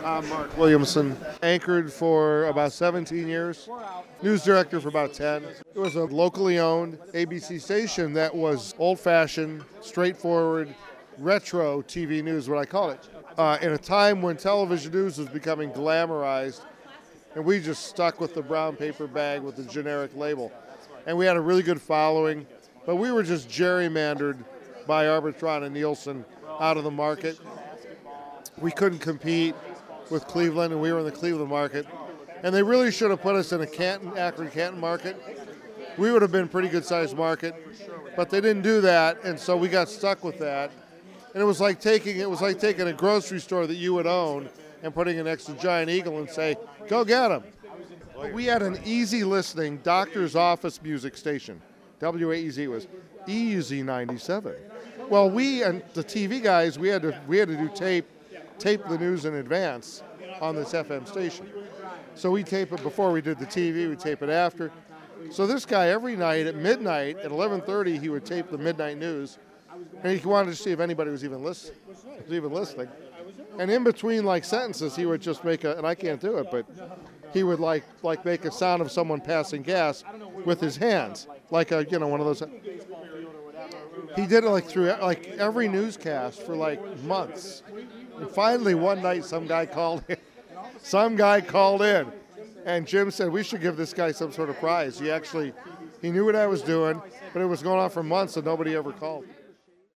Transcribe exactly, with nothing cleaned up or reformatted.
Tom Mark Williamson. Anchored for about seventeen years. News director for about ten. It was a locally owned A B C station that was old-fashioned, straightforward, retro T V news, what I call it. Uh, in a time when television news was becoming glamorized, and we just stuck with the brown paper bag with the generic label. And we had a really good following, but we were just gerrymandered by Arbitron and Nielsen out of the market. We couldn't compete with Cleveland, and we were in the Cleveland market. And they really should have put us in a Canton, Akron-Canton market. We would have been a pretty good-sized market, but they didn't do that, and so we got stuck with that. And it was like taking it was like taking a grocery store that you would own and putting it next to Giant Eagle and say, go get them. We had an easy listening doctor's office music station. W A E Z was Easy ninety-seven. Well, we and the T V guys, we had to we had to do tape, tape the news in advance on this F M station. So we tape it before we did the T V, we tape it after. So this guy every night at midnight, at eleven thirty, he would tape the midnight news, and he wanted to see if anybody was even listening. Was even listening. And in between like sentences, he would just make a, and I can't do it, but he would like like make a sound of someone passing gas with his hands, like a you know one of those. He did it like through like every newscast for like months, and finally one night some guy called in. Some guy called in, and Jim said we should give this guy some sort of prize. He actually he knew what I was doing, but it was going on for months and nobody ever called.